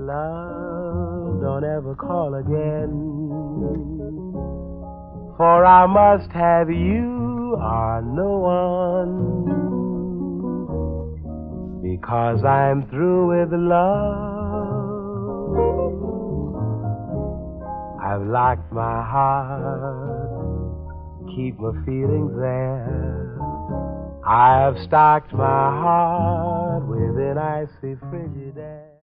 love, don't ever call again. For I must have you or no one, because I'm through with love. I've locked my heart, keep my feelings there. I've stocked my heart with an icy frigid air.